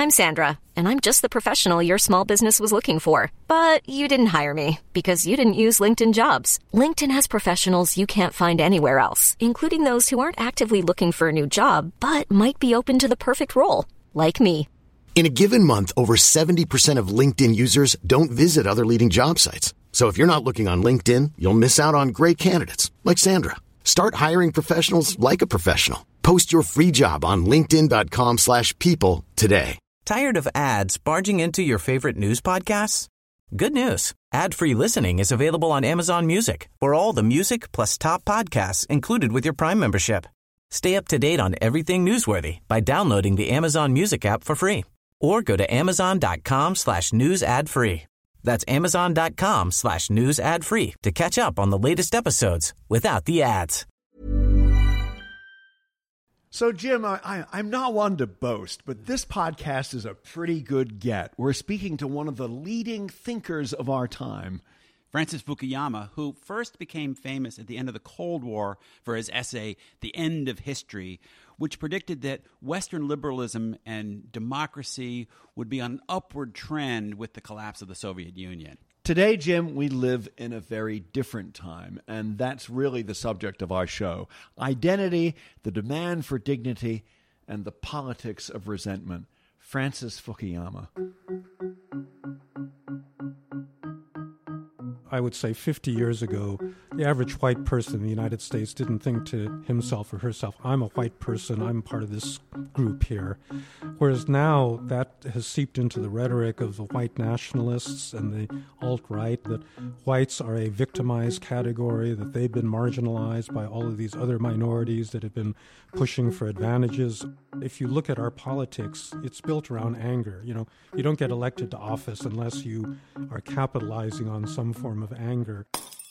I'm Sandra, and I'm just the professional your small business was looking for. But you didn't hire me because you didn't use LinkedIn Jobs. LinkedIn has professionals you can't find anywhere else, including those who aren't actively looking for a new job, but might be open to the perfect role, like me. In a given month, over 70% of LinkedIn users don't visit other leading job sites. So if you're not looking on LinkedIn, you'll miss out on great candidates like Sandra. Start hiring professionals like a professional. Post your free job on linkedin.com/people today. Tired of ads barging into your favorite news podcasts? Good news. Ad-free listening is available on Amazon Music for all the music plus top podcasts included with your Prime membership. Stay up to date on everything newsworthy by downloading the Amazon Music app for free or go to amazon.com/news ad free. That's amazon.com/news ad free to catch up on the latest episodes without the ads. So, Jim, I'm not one to boast, but this podcast is a pretty good get. We're speaking to one of the leading thinkers of our time. Francis Fukuyama, who first became famous at the end of the Cold War for his essay, The End of History, which predicted that Western liberalism and democracy would be on an upward trend with the collapse of the Soviet Union. Today, Jim, we live in a very different time, and that's really the subject of our show. Identity, the demand for dignity, and the politics of resentment. Francis Fukuyama. I would say 50 years ago, the average white person in the United States didn't think to himself or herself, I'm a white person, I'm part of this group here. Whereas now that has seeped into the rhetoric of the white nationalists and the alt-right, that whites are a victimized category, that they've been marginalized by all of these other minorities that have been pushing for advantages. If you look at our politics, it's built around anger. You don't get elected to office unless you are capitalizing on some form of anger.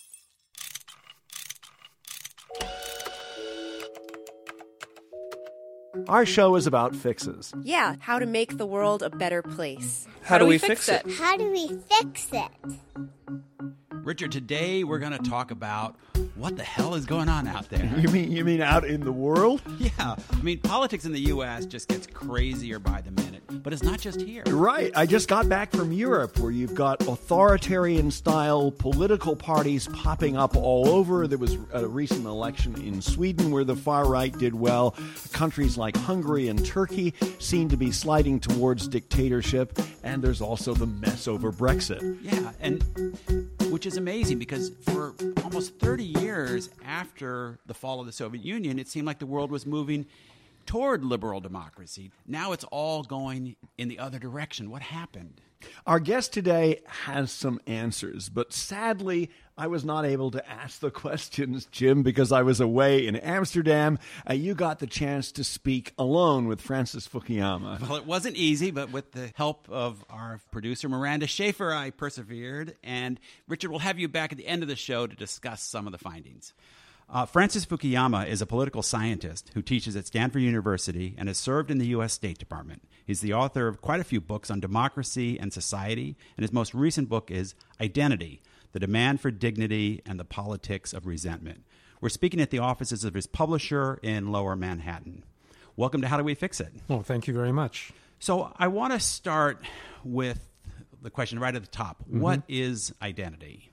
Our show is about fixes. Yeah, how to make the world a better place. How do we fix it? How do we fix it? Richard, today we're going to talk about what the hell is going on out there. You mean out in the world? Yeah. I mean, politics in the U.S. just gets crazier by the minute. But it's not just here. Right. I just got back from Europe, where you've got authoritarian-style political parties popping up all over. There was a recent election in Sweden where the far right did well. Countries like Hungary and Turkey seem to be sliding towards dictatorship. And there's also the mess over Brexit. Yeah, and which is amazing because for almost 30 years after the fall of the Soviet Union, it seemed like the world was moving toward liberal democracy. Now it's all going in the other direction. What happened? Our guest today has some answers, but sadly, I was not able to ask the questions, Jim, because I was away in Amsterdam. You got the chance to speak alone with Francis Fukuyama. Well, it wasn't easy, but with the help of our producer, Miranda Schaefer, I persevered. And Richard, we'll have you back at the end of the show to discuss some of the findings. Francis Fukuyama is a political scientist who teaches at Stanford University and has served in the U.S. State Department. He's the author of quite a few books on democracy and society, and his most recent book is Identity, The Demand for Dignity and the Politics of Resentment. We're speaking at the offices of his publisher in Lower Manhattan. Welcome to How Do We Fix It? Oh, thank you very much. So I want to start with the question right at the top. Mm-hmm. What is identity?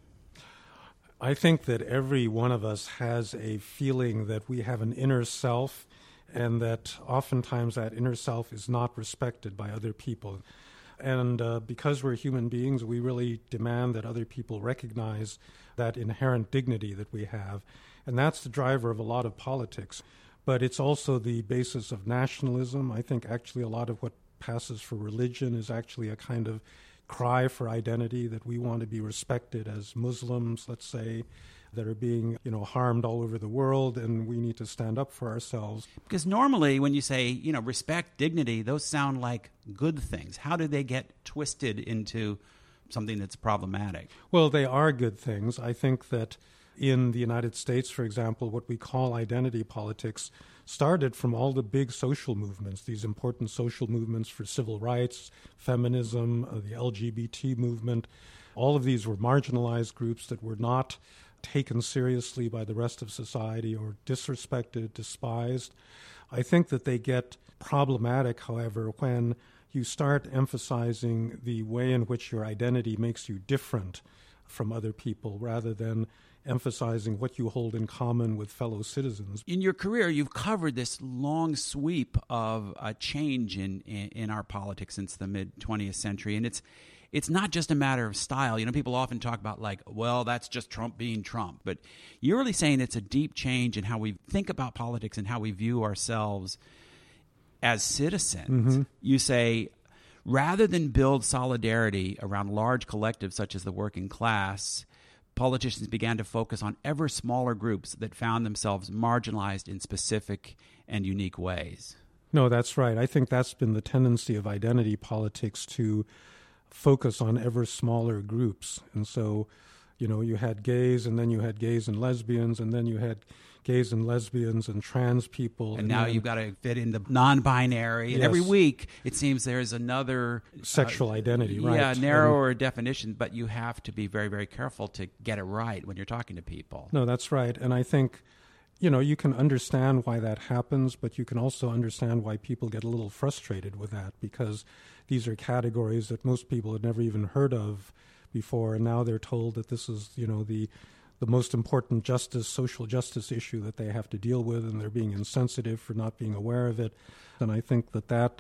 I think that every one of us has a feeling that we have an inner self and that oftentimes that inner self is not respected by other people. And because we're human beings, we really demand that other people recognize that inherent dignity that we have. And that's the driver of a lot of politics. But it's also the basis of nationalism. I think actually a lot of what passes for religion is actually a kind of cry for identity, that we want to be respected as Muslims, let's say, that are being, harmed all over the world, and we need to stand up for ourselves. Because normally when you say, respect, dignity, those sound like good things. How do they get twisted into something that's problematic? Well, they are good things. I think that in the United States, for example, what we call identity politics started from all the big social movements, these important social movements for civil rights, feminism, the LGBT movement. All of these were marginalized groups that were not taken seriously by the rest of society or disrespected, despised. I think that they get problematic, however, when you start emphasizing the way in which your identity makes you different from other people rather than emphasizing what you hold in common with fellow citizens. In your career, you've covered this long sweep of a change in our politics since the mid-20th century, and it's not just a matter of style. You know, people often talk about like, well, that's just Trump being Trump. But you're really saying it's a deep change in how we think about politics and how we view ourselves as citizens. Mm-hmm. You say, rather than build solidarity around large collectives such as the working class, politicians began to focus on ever smaller groups that found themselves marginalized in specific and unique ways. No, that's right. I think that's been the tendency of identity politics, to focus on ever smaller groups. And so, you know, you had gays, and then you had gays and lesbians, and then you had gays and lesbians and trans people. And now you've got to fit in the non-binary. And every week, it seems there's another sexual identity, right? Yeah, narrower definition, but you have to be very, very careful to get it right when you're talking to people. No, that's right. And I think, you know, you can understand why that happens, but you can also understand why people get a little frustrated with that, because these are categories that most people had never even heard of before, and now they're told that this is, you know, the most important social justice issue that they have to deal with, and they're being insensitive for not being aware of it. And I think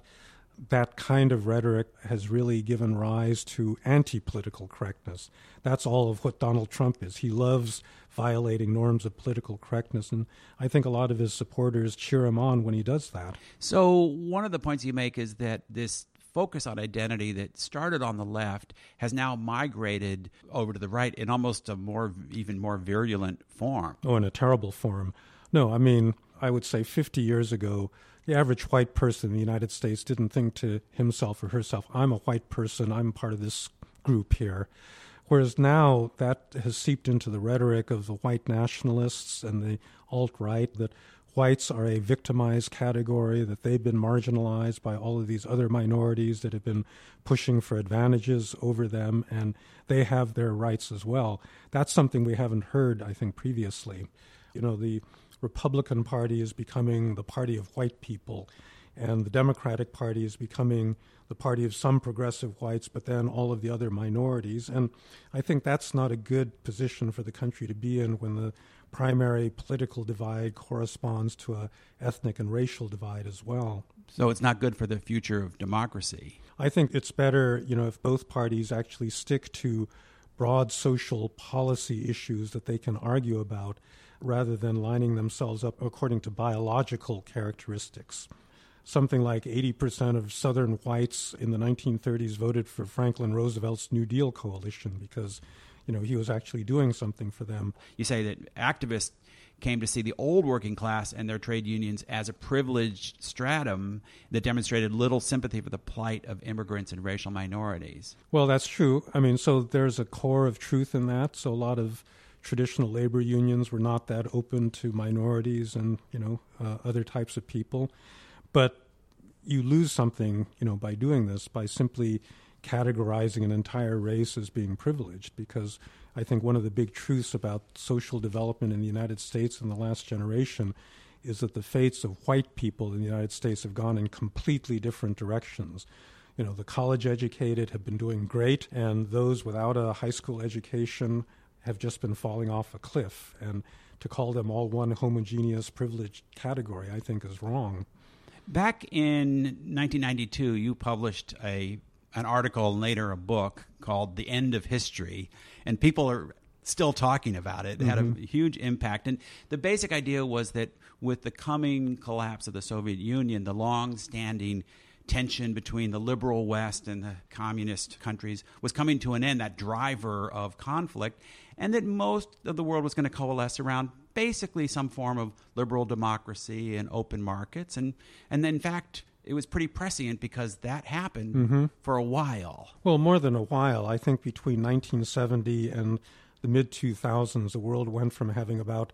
that kind of rhetoric has really given rise to anti-political correctness. That's all of what Donald Trump is. He loves violating norms of political correctness, and I think a lot of his supporters cheer him on when he does that. So one of the points you make is that this focus on identity that started on the left has now migrated over to the right in almost a even more virulent form. Oh, in a terrible form. No, I mean, I would say 50 years ago, the average white person in the United States didn't think to himself or herself, I'm a white person, I'm part of this group here. Whereas now that has seeped into the rhetoric of the white nationalists and the alt-right, that whites are a victimized category, that they've been marginalized by all of these other minorities that have been pushing for advantages over them, and they have their rights as well. That's something we haven't heard, I think, previously. You know, the Republican Party is becoming the party of white people, and the Democratic Party is becoming the party of some progressive whites, but then all of the other minorities. And I think that's not a good position for the country to be in when the primary political divide corresponds to an ethnic and racial divide as well. So it's not good for the future of democracy. I think it's better, you know, if both parties actually stick to broad social policy issues that they can argue about, rather than lining themselves up according to biological characteristics. Something like 80% of Southern whites in the 1930s voted for Franklin Roosevelt's New Deal coalition because, you know, he was actually doing something for them. You say that activists came to see the old working class and their trade unions as a privileged stratum that demonstrated little sympathy for the plight of immigrants and racial minorities. Well, that's true. I mean, so there's a core of truth in that. So a lot of traditional labor unions were not that open to minorities and, you know, other types of people. But you lose something, you know, by doing this, by simply categorizing an entire race as being privileged, because I think one of the big truths about social development in the United States in the last generation is that the fates of white people in the United States have gone in completely different directions. You know, the college-educated have been doing great, and those without a high school education have just been falling off a cliff. And to call them all one homogeneous privileged category, I think, is wrong. Back in 1992, you published an article and later a book called The End of History, and people are still talking about it. It had a huge impact. And the basic idea was that with the coming collapse of the Soviet Union, the long-standing tension between the liberal West and the communist countries was coming to an end, that driver of conflict, and that most of the world was going to coalesce around basically some form of liberal democracy and open markets. And then, in fact, it was pretty prescient because that happened for a while. Well, more than a while. I think between 1970 and the mid-2000s, the world went from having about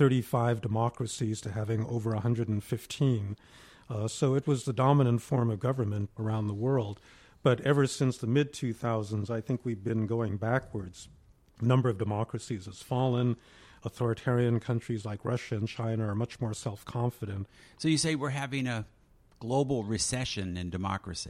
35 democracies to having over 115. So it was the dominant form of government around the world. But ever since the mid-2000s, I think we've been going backwards. The number of democracies has fallen. Authoritarian countries like Russia and China are much more self-confident. So you say we're having a global recession in democracy.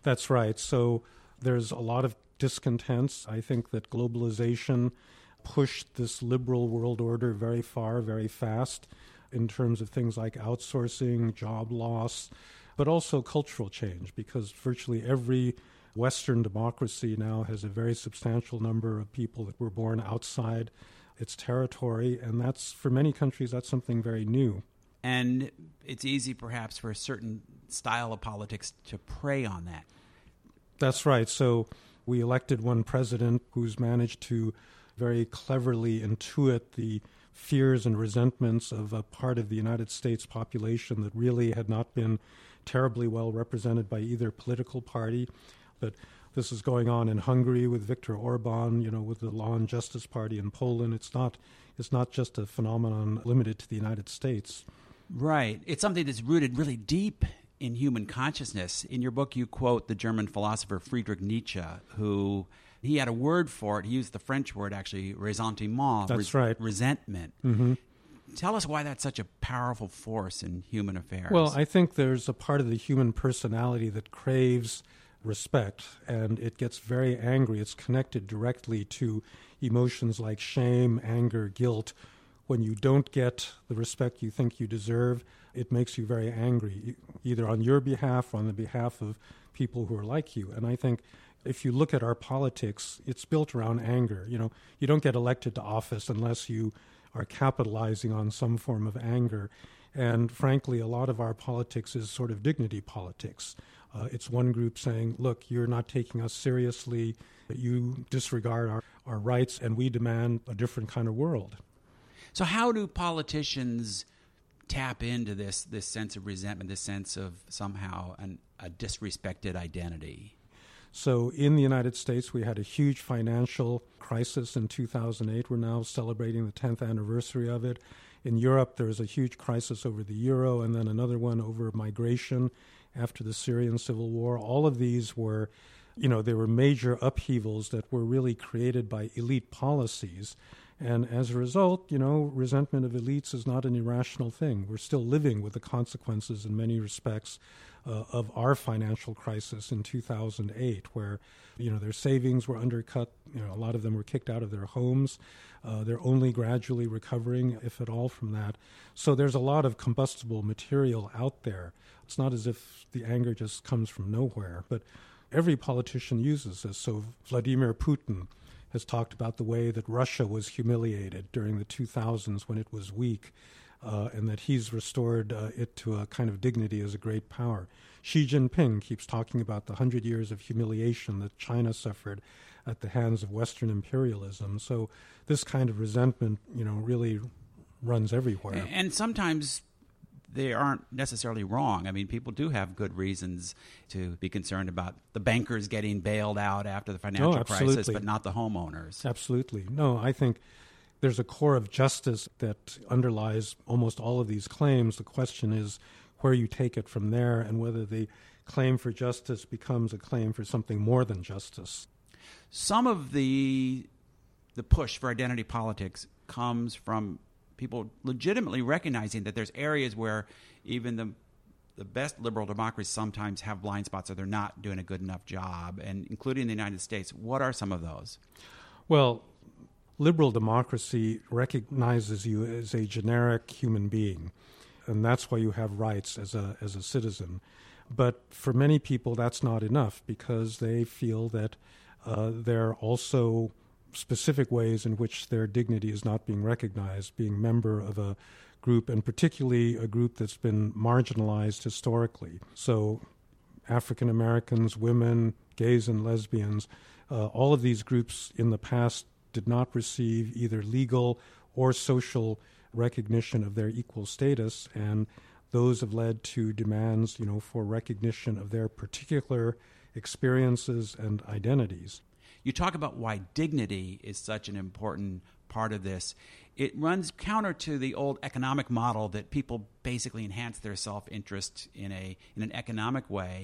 That's right. So there's a lot of discontents. I think that globalization pushed this liberal world order very far, very fast in terms of things like outsourcing, job loss, but also cultural change, because virtually every Western democracy now has a very substantial number of people that were born outside its territory, and that's, for many countries, that's something very new. And it's easy, perhaps, for a certain style of politics to prey on that. That's right. So we elected one president who's managed to very cleverly intuit the fears and resentments of a part of the United States population that really had not been terribly well represented by either political party. But this is going on in Hungary with Viktor Orban, with the Law and Justice Party in Poland. It's not just a phenomenon limited to the United States. Right. It's something that's rooted really deep in human consciousness. In your book, you quote the German philosopher Friedrich Nietzsche, who he had a word for it. He used the French word, actually, ressentiment. That's right. Resentment. Mm-hmm. Tell us why that's such a powerful force in human affairs. Well, I think there's a part of the human personality that craves respect, and it gets very angry. It's connected directly to emotions like shame, anger, guilt. When you don't get the respect you think you deserve, it makes you very angry, either on your behalf or on the behalf of people who are like you. And I think if you look at our politics, it's built around anger. You don't get elected to office unless you are capitalizing on some form of anger. And frankly, a lot of our politics is sort of dignity politics. It's one group saying, look, you're not taking us seriously, you disregard our rights, and we demand a different kind of world. So how do politicians tap into this sense of resentment, this sense of somehow a disrespected identity? So in the United States, we had a huge financial crisis in 2008. We're now celebrating the 10th anniversary of it. In Europe, there was a huge crisis over the euro, and then another one over migration after the Syrian civil war. All of these were, they were major upheavals that were really created by elite policies. And as a result, resentment of elites is not an irrational thing. We're still living with the consequences in many respects of our financial crisis in 2008, where, their savings were undercut. A lot of them were kicked out of their homes. They're only gradually recovering, if at all, from that. So there's a lot of combustible material out there. It's not as if the anger just comes from nowhere, but every politician uses this. So Vladimir Putin has talked about the way that Russia was humiliated during the 2000s when it was weak, and that he's restored it to a kind of dignity as a great power. Xi Jinping keeps talking about the 100 years of humiliation that China suffered at the hands of Western imperialism. So this kind of resentment, really runs everywhere. And sometimes they aren't necessarily wrong. I mean, people do have good reasons to be concerned about the bankers getting bailed out after the financial crisis, but not the homeowners. Absolutely. No, I think there's a core of justice that underlies almost all of these claims. The question is where you take it from there and whether the claim for justice becomes a claim for something more than justice. Some of the push for identity politics comes from people legitimately recognizing that there's areas where even the best liberal democracies sometimes have blind spots or they're not doing a good enough job, and including the United States. What are some of those? Well, liberal democracy recognizes you as a generic human being, and that's why you have rights as a citizen. But for many people, that's not enough because they feel that there are also specific ways in which their dignity is not being recognized, being member of a group, and particularly a group that's been marginalized historically. So African Americans, women, gays and lesbians, all of these groups in the past did not receive either legal or social recognition of their equal status, and those have led to demands, for recognition of their particular experiences and identities. You talk about why dignity is such an important part of this. It runs counter to the old economic model that people basically enhance their self-interest in an economic way.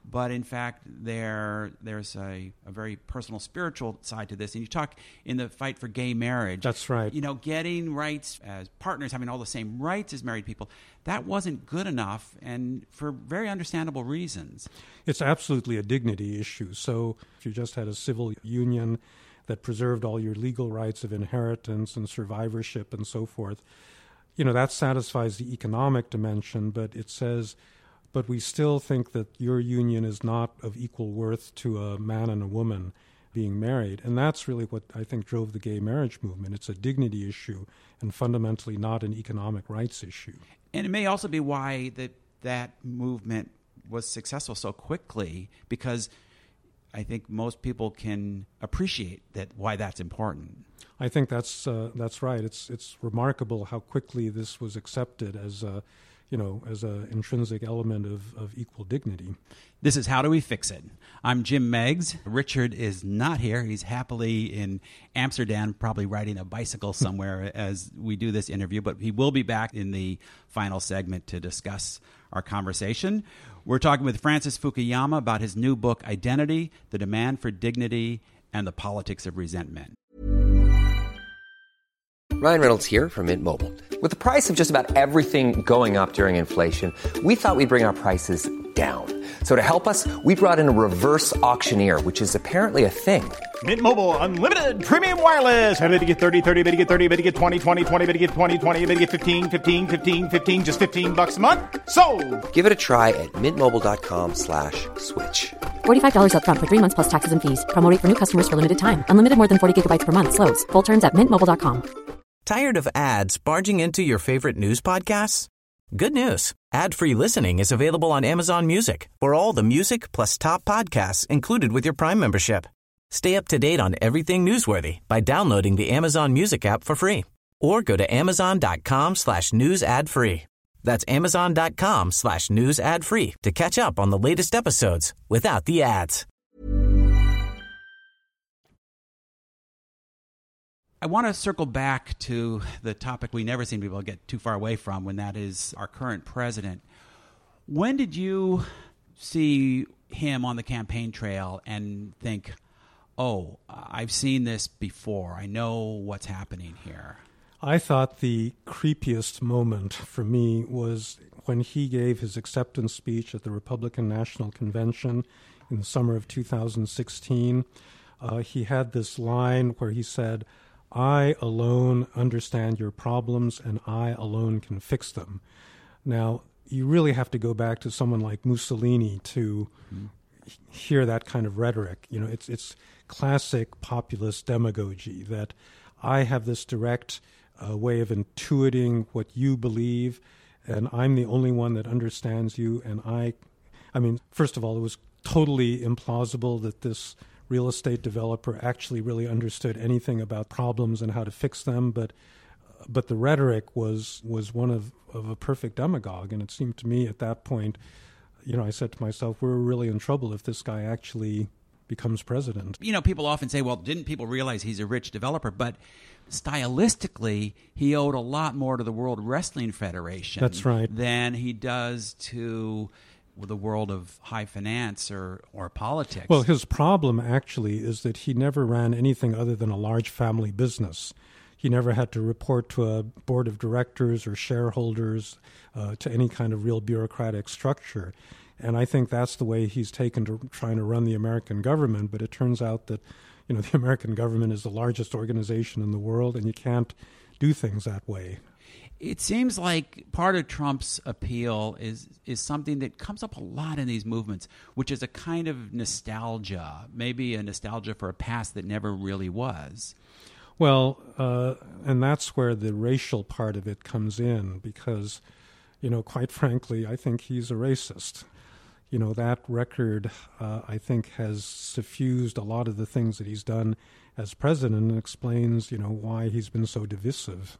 but in fact there's a very personal spiritual side to this. And you talk in the fight for gay marriage. That's right. Getting rights as partners, having all the same rights as married people, that wasn't good enough, and for very understandable reasons. It's absolutely a dignity issue. So if you just had a civil union that preserved all your legal rights of inheritance and survivorship and so forth, that satisfies the economic dimension, but it says, but we still think that your union is not of equal worth to a man and a woman being married. And that's really what I think drove the gay marriage movement. It's a dignity issue and fundamentally not an economic rights issue. And it may also be why that movement was successful so quickly, because I think most people can appreciate why that's important. I think that's right. It's remarkable how quickly this was accepted as a intrinsic element of equal dignity. This is How Do We Fix It? I'm Jim Meigs. Richard is not here. He's happily in Amsterdam, probably riding a bicycle somewhere as we do this interview, but he will be back in the final segment to discuss our conversation. We're talking with Francis Fukuyama about his new book, Identity, The Demand for Dignity and the Politics of Resentment. Ryan Reynolds here from Mint Mobile. With the price of just about everything going up during inflation, we thought we'd bring our prices down. So to help us, we brought in a reverse auctioneer, which is apparently a thing. Mint Mobile Unlimited Premium Wireless. How to get 30, 30, bit to get 30, bit to get 20, 20, 20, bit to get 20, 20, bit to get 15, 15, 15, 15, just $15 a month? Sold! Give it a try at mintmobile.com/switch. $45 up front for 3 months plus taxes and fees. Promo rate for new customers for limited time. Unlimited more than 40 gigabytes per month. Slows full terms at mintmobile.com. Tired of ads barging into your favorite news podcasts? Good news. Ad-free listening is available on Amazon Music for all the music plus top podcasts included with your Prime membership. Stay up to date on everything newsworthy by downloading the Amazon Music app for free. Or go to amazon.com/news ad free. That's amazon.com/news ad free to catch up on the latest episodes without the ads. I want to circle back to the topic we never seem to be able to get too far away from, and that is our current president. When did you see him on the campaign trail and think, oh, I've seen this before, I know what's happening here? I thought the creepiest moment for me was when he gave his acceptance speech at the Republican National Convention in the summer of 2016. He had this line where he said, "I alone understand your problems and I alone can fix them." Now, you really have to go back to someone like Mussolini to hear that kind of rhetoric. It's classic populist demagogy that I have this direct way of intuiting what you believe, and I'm the only one that understands you. And I mean, first of all, it was totally implausible that this real estate developer actually really understood anything about problems and how to fix them, but the rhetoric was one of a perfect demagogue. And it seemed to me at that point, I said to myself, we're really in trouble if this guy actually becomes president. People often say, well, didn't people realize he's a rich developer? But stylistically, he owed a lot more to the World Wrestling Federation. That's right. Than he does to the world of high finance or politics. Well, his problem actually is that he never ran anything other than a large family business. He never had to report to a board of directors or shareholders, to any kind of real bureaucratic structure. And I think that's the way he's taken to trying to run the American government. But it turns out that, the American government is the largest organization in the world, and you can't do things that way. It seems like part of Trump's appeal is something that comes up a lot in these movements, which is a kind of nostalgia, maybe a nostalgia for a past that never really was. Well, and that's where the racial part of it comes in, because, quite frankly, I think he's a racist. That record, I think, has suffused a lot of the things that he's done as president and explains, why he's been so divisive.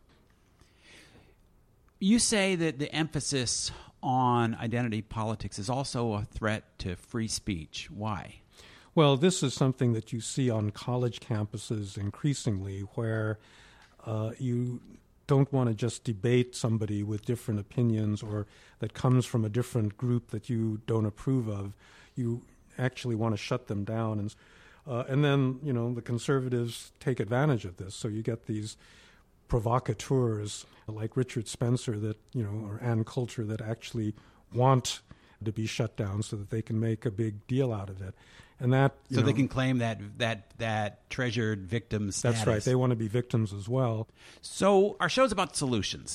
You say that the emphasis on identity politics is also a threat to free speech. Why? Well, this is something that you see on college campuses increasingly, where you don't want to just debate somebody with different opinions or that comes from a different group that you don't approve of. you actually want to shut them down. And then, the conservatives take advantage of this. So you get these provocateurs like Richard Spencer or Ann Coulter that actually want to be shut down so that they can make a big deal out of it. And that they can claim that treasured victim status. That's right. They want to be victims as well. So our show's about solutions,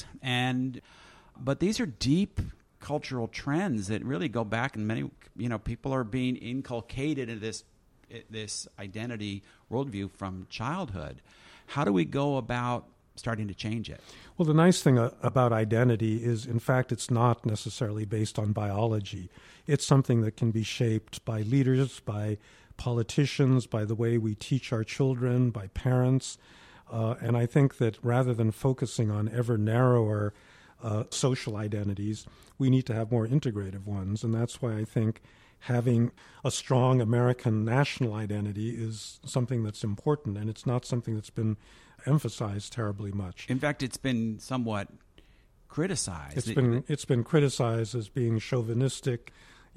but these are deep cultural trends that really go back, and many people are being inculcated into this identity worldview from childhood. How do we go about starting to change it? Well, the nice thing about identity is, in fact, it's not necessarily based on biology. It's something that can be shaped by leaders, by politicians, by the way we teach our children, by parents. And I think that rather than focusing on ever narrower social identities, we need to have more integrative ones. And that's why I think having a strong American national identity is something that's important, and it's not something that's been emphasized terribly much. In fact, it's been somewhat criticized. It's been criticized as being chauvinistic,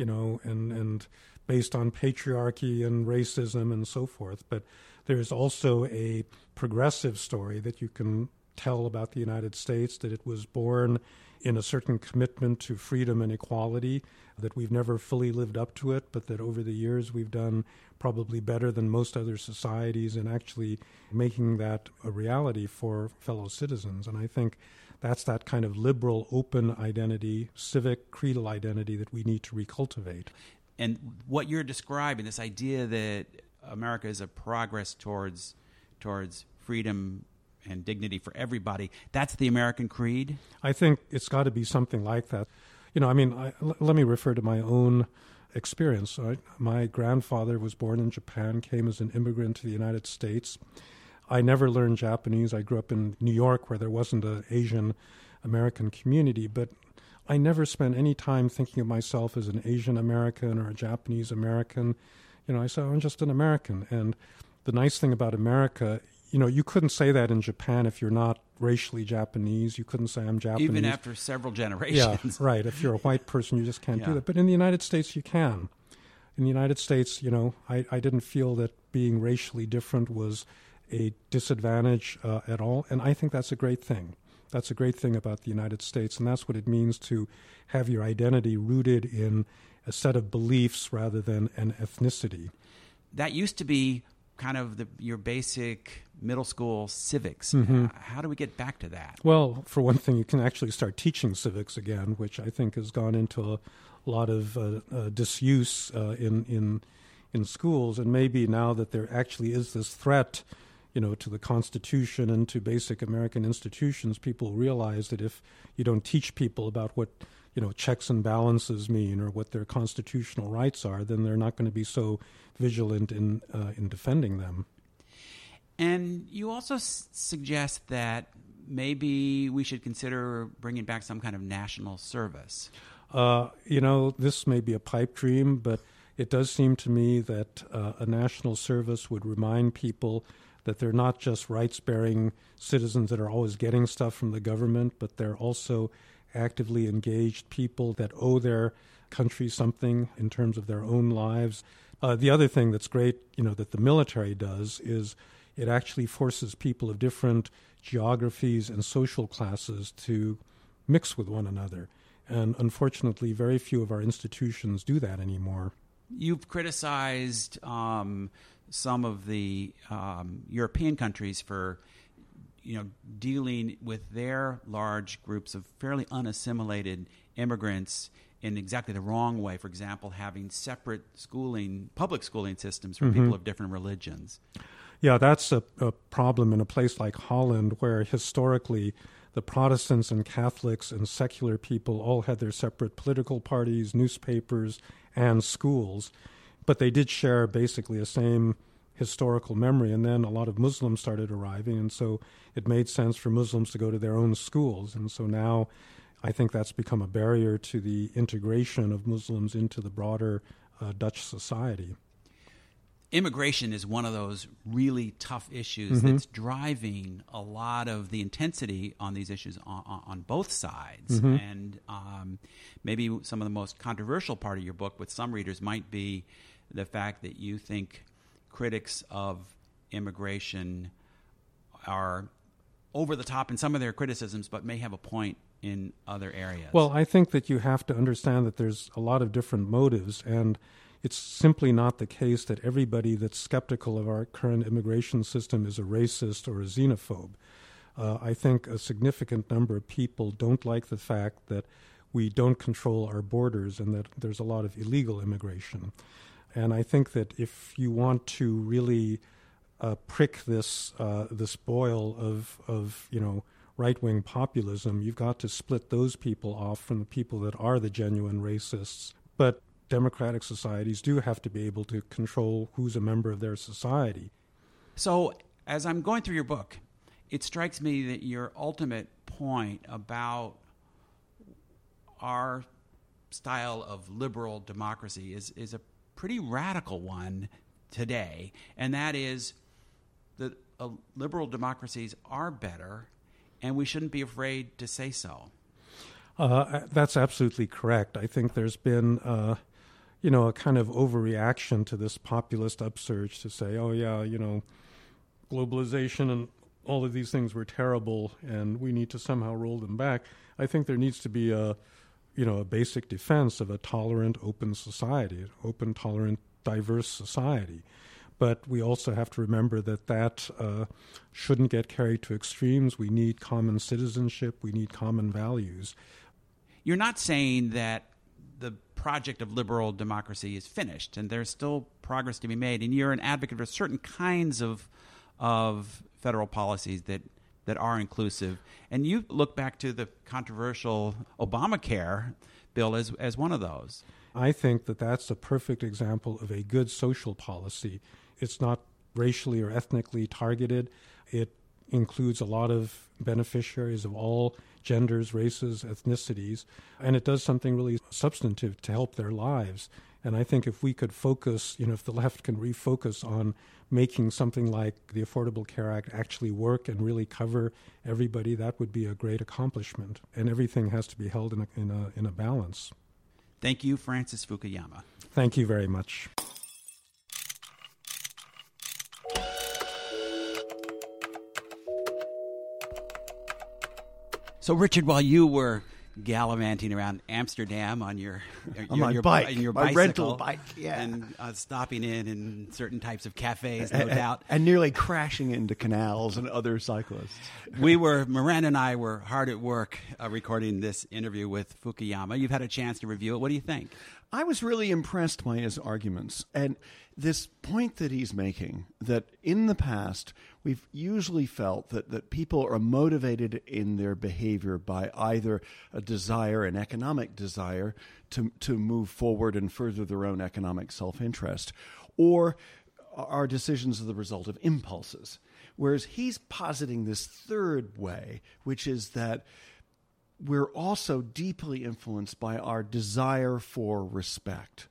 and based on patriarchy and racism and so forth. But there's also a progressive story that you can tell about the United States, that it was born in a certain commitment to freedom and equality, that we've never fully lived up to it, but that over the years we've done probably better than most other societies in actually making that a reality for fellow citizens. And I think that's that kind of liberal, open identity, civic, creedal identity that we need to recultivate. And what you're describing, this idea that America is a progress towards freedom and dignity for everybody, that's the American creed? I think it's got to be something like that. Let me refer to my own experience. Right? My grandfather was born in Japan, came as an immigrant to the United States. I never learned Japanese. I grew up in New York where there wasn't an Asian American community, but I never spent any time thinking of myself as an Asian American or a Japanese American. I said, I'm just an American. And the nice thing about America, you couldn't say that in Japan if you're not racially Japanese. You couldn't say I'm Japanese. Even after several generations. Yeah, right. If you're a white person, you just can't do that. But in the United States, you can. In the United States, I didn't feel that being racially different was a disadvantage at all. And I think that's a great thing. That's a great thing about the United States. And that's what it means to have your identity rooted in a set of beliefs rather than an ethnicity. That used to be kind of your basic middle school civics. Mm-hmm. How do we get back to that? Well, for one thing, you can actually start teaching civics again, which I think has gone into a lot of disuse in schools. And maybe now that there actually is this threat, to the Constitution and to basic American institutions, people realize that if you don't teach people about what checks and balances mean or what their constitutional rights are, then they're not going to be so vigilant in defending them. And you also suggest that maybe we should consider bringing back some kind of national service. This may be a pipe dream, but it does seem to me that a national service would remind people that they're not just rights-bearing citizens that are always getting stuff from the government, but they're also actively engaged people that owe their country something in terms of their own lives. The other thing that's great, that the military does is it actually forces people of different geographies and social classes to mix with one another. And unfortunately, very few of our institutions do that anymore. You've criticized some of the European countries for dealing with their large groups of fairly unassimilated immigrants in exactly the wrong way. For example, having separate public schooling systems for people of different religions. Yeah, that's a problem in a place like Holland, where historically the Protestants and Catholics and secular people all had their separate political parties, newspapers, and schools. But they did share basically the same historical memory, and then a lot of Muslims started arriving, and so it made sense for Muslims to go to their own schools. And so now I think that's become a barrier to the integration of Muslims into the broader Dutch society. immigration is one of those really tough issues that's driving a lot of the intensity on these issues on both sides. And maybe some of the most controversial part of your book with some readers might be the fact that you think critics of immigration are over the top in some of their criticisms, but may have a point in other areas. Well, I think that you have to understand that there's a lot of different motives, and it's simply not the case that everybody that's skeptical of our current immigration system is a racist or a xenophobe. I think a significant number of people don't like the fact that we don't control our borders and that there's a lot of illegal immigration. And I think that if you want to really prick this boil of right-wing populism, you've got to split those people off from the people that are the genuine racists. But democratic societies do have to be able to control who's a member of their society. So as I'm going through your book, it strikes me that your ultimate point about our style of liberal democracy is a pretty radical one today, and that is that liberal democracies are better, and we shouldn't be afraid to say so. That's absolutely correct. I think there's been a kind of overreaction to this populist upsurge to say, oh, yeah, globalization and all of these things were terrible and we need to somehow roll them back. I think there needs to be a basic defense of a tolerant, open society, an open, tolerant, diverse society. But we also have to remember that shouldn't get carried to extremes. We need common citizenship. We need common values. You're not saying that the project of liberal democracy is finished, and there's still progress to be made, and you're an advocate for certain kinds of federal policies that are inclusive. And you look back to the controversial Obamacare bill as one of those. I think that that's a perfect example of a good social policy. It's not racially or ethnically targeted. It includes a lot of beneficiaries of all genders, races, ethnicities, and it does something really substantive to help their lives. And I think if we could focus, if the left can refocus on making something like the Affordable Care Act actually work and really cover everybody, that would be a great accomplishment. And everything has to be held in a balance. Thank you, Francis Fukuyama. Thank you very much. So, Richard, while you were gallivanting around Amsterdam on your bike, your my bicycle, rental bike, yeah, and stopping in certain types of cafes, no doubt, and nearly crashing into canals and other cyclists. Miranda and I were hard at work recording this interview with Fukuyama. You've had a chance to review it. What do you think? I was really impressed by his arguments and this point that he's making, that in the past we've usually felt that people are motivated in their behavior by either a desire, an economic desire to move forward and further their own economic self-interest, or our decisions are the result of impulses. Whereas he's positing this third way, which is that we're also deeply influenced by our desire for respect,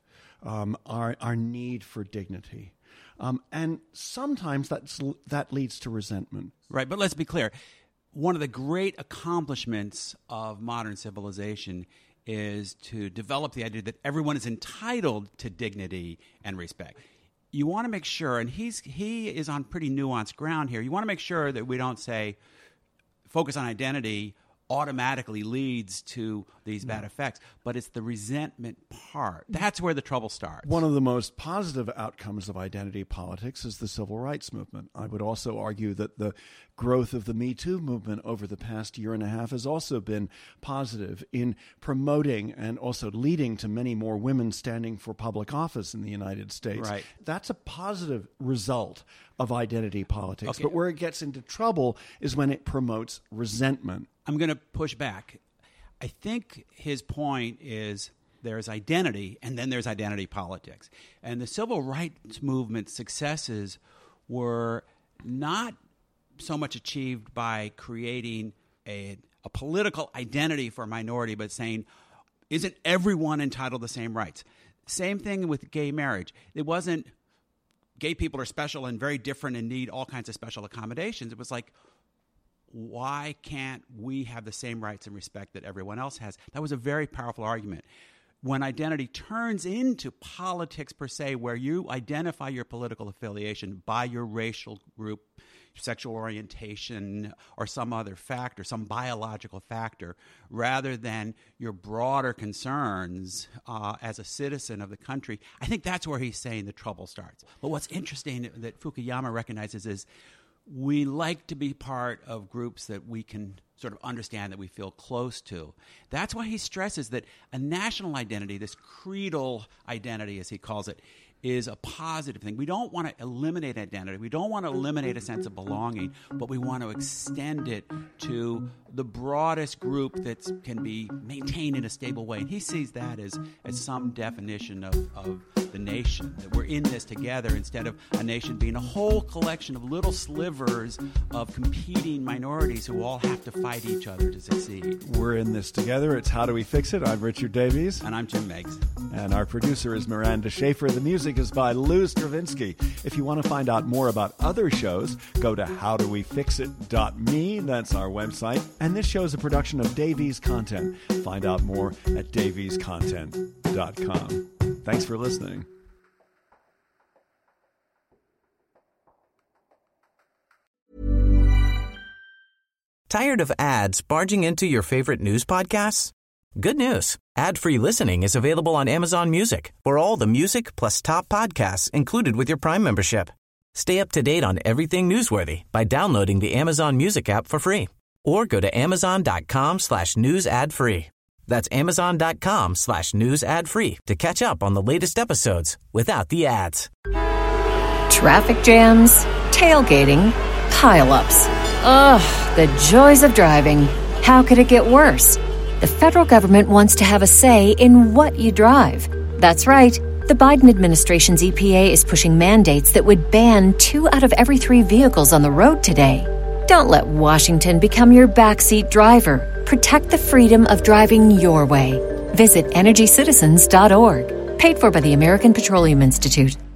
our need for dignity. And sometimes that leads to resentment. Right, but let's be clear. One of the great accomplishments of modern civilization is to develop the idea that everyone is entitled to dignity and respect. You want to make sure, and he is on pretty nuanced ground here, you want to make sure that we don't say focus on identity automatically leads to these bad effects, but it's the resentment part. That's where the trouble starts. One of the most positive outcomes of identity politics is the civil rights movement. I would also argue that the growth of the Me Too movement over the past year and a half has also been positive in promoting and also leading to many more women standing for public office in the United States. Right. That's a positive result of identity politics. Okay. But where it gets into trouble is when it promotes resentment. I'm going to push back. I think his point is there's identity, and then there's identity politics. And the civil rights movement's successes were not so much achieved by creating a political identity for a minority, but saying, isn't everyone entitled to the same rights? Same thing with gay marriage. It wasn't gay people are special and very different and need all kinds of special accommodations. It was like, why can't we have the same rights and respect that everyone else has? That was a very powerful argument. When identity turns into politics per se, where you identify your political affiliation by your racial group, sexual orientation, or some other factor, some biological factor, rather than your broader concerns as a citizen of the country, I think that's where he's saying the trouble starts. But what's interesting that Fukuyama recognizes is we like to be part of groups that we can sort of understand, that we feel close to. That's why he stresses that a national identity, this creedal identity as he calls it, is a positive thing. We don't want to eliminate identity. We don't want to eliminate a sense of belonging, but we want to extend it to the broadest group that can be maintained in a stable way. And he sees that as some definition of the nation, that we're in this together instead of a nation being a whole collection of little slivers of competing minorities who all have to fight each other to succeed. We're in this together. It's How Do We Fix It? I'm Richard Davies. And I'm Jim Meigs. And our producer is Miranda Schaefer. The music is by Lou Stravinsky. If you want to find out more about other shows, go to howdowefixit.me. That's our website. And this show is a production of Davies Content. Find out more at daviescontent.com. Thanks for listening. Tired of ads barging into your favorite news podcasts? Good news. Ad-free listening is available on Amazon Music for all the music plus top podcasts included with your Prime membership. Stay up to date on everything newsworthy by downloading the Amazon Music app for free or go to amazon.com/news ad free. That's amazon.com/news ad free to catch up on the latest episodes without the ads. Traffic jams, tailgating, pile-ups. Ugh, the joys of driving. How could it get worse? The federal government wants to have a say in what you drive. That's right. The Biden administration's EPA is pushing mandates that would ban 2 out of every 3 vehicles on the road today. Don't let Washington become your backseat driver. Protect the freedom of driving your way. Visit EnergyCitizens.org. Paid for by the American Petroleum Institute.